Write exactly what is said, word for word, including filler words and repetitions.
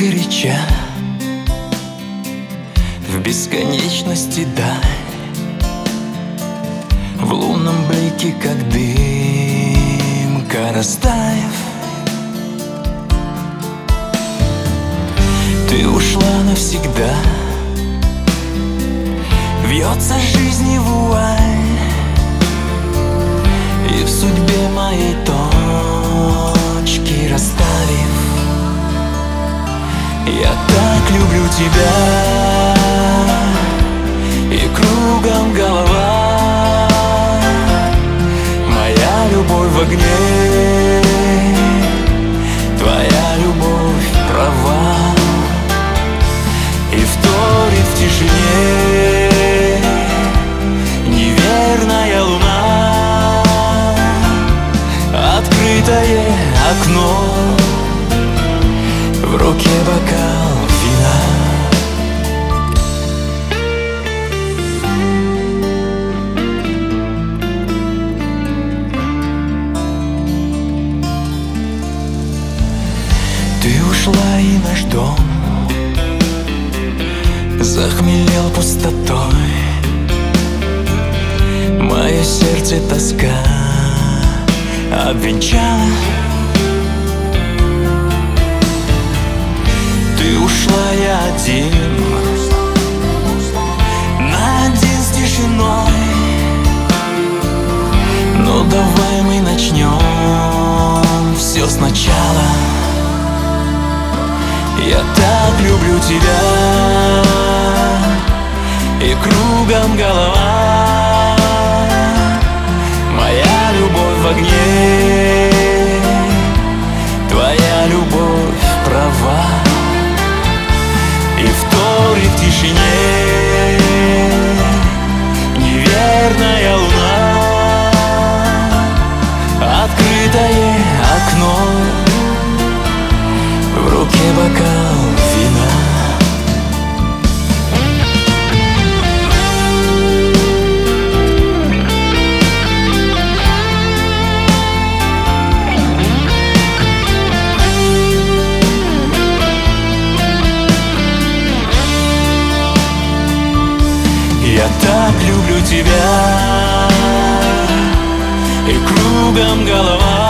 сгоряча в бесконечности даль, в лунном блике, как дымка растаяв. Ты ушла навсегда, вьется жизни вуаль, и в судьбе моей точки расставив. Я так люблю тебя, и кругом голова. Моя любовь в огне, твоя любовь права, и вторит в тишине неверная луна. Открытое окно, в руке бокал вина. Ты ушла, и наш дом захмелел пустотой. Мое сердце тоска обвенчала. Ты ушла, я один, на один с тишиной. Ну давай мы начнем все сначала. Я так люблю тебя, и кругом голова. Моя любовь в огне, твоя любовь права, и вторит в тишине неверная луна. Открытое окно, в руке бокал вина. Я так люблю тебя, и кругом голова.